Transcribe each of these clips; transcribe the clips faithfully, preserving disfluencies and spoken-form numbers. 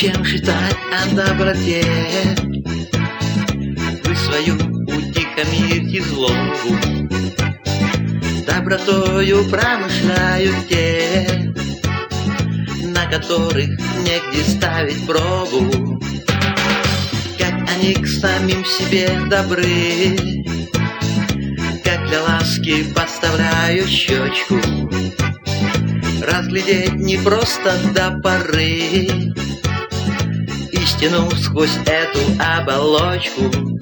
Зачем считать о доброте вы свою утихомирьте злобу? Добротою промышляют те, на которых негде ставить пробу. Как они к самим себе добры, как для ласки подставляют щечку. Разглядеть не просто до поры истину сквозь эту оболочку.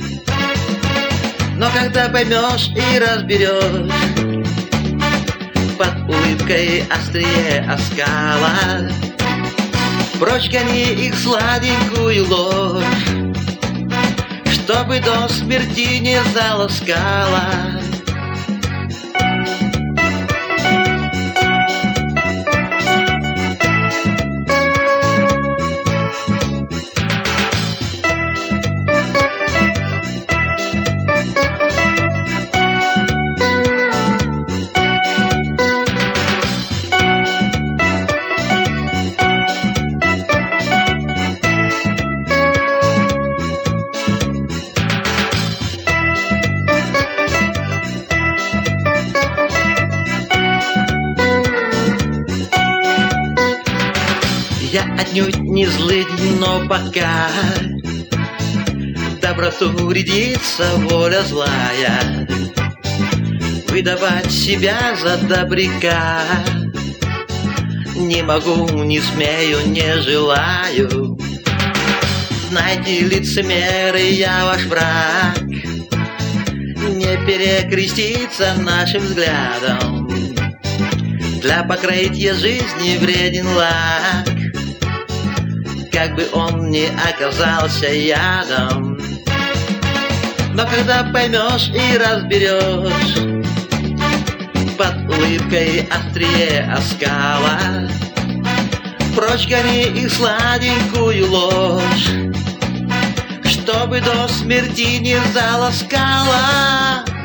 Но когда поймешь и разберешь, под улыбкой острее оскала, прочь гони их сладенькую ложь, чтобы до смерти не заласкала. Я отнюдь не злыдень, но пока доброту рядится воля злая. Выдавать себя за добряка не могу, не смею, не желаю. Знайте, лицемеры, я ваш враг, не перекреститься нашим взглядом. Для покрытия жизни вреден лак, как бы он ни оказался ядом. Но когда поймешь и разберешь, под улыбкой острее оскала, прочь гони их сладенькую ложь, чтобы до смерти не заласкала.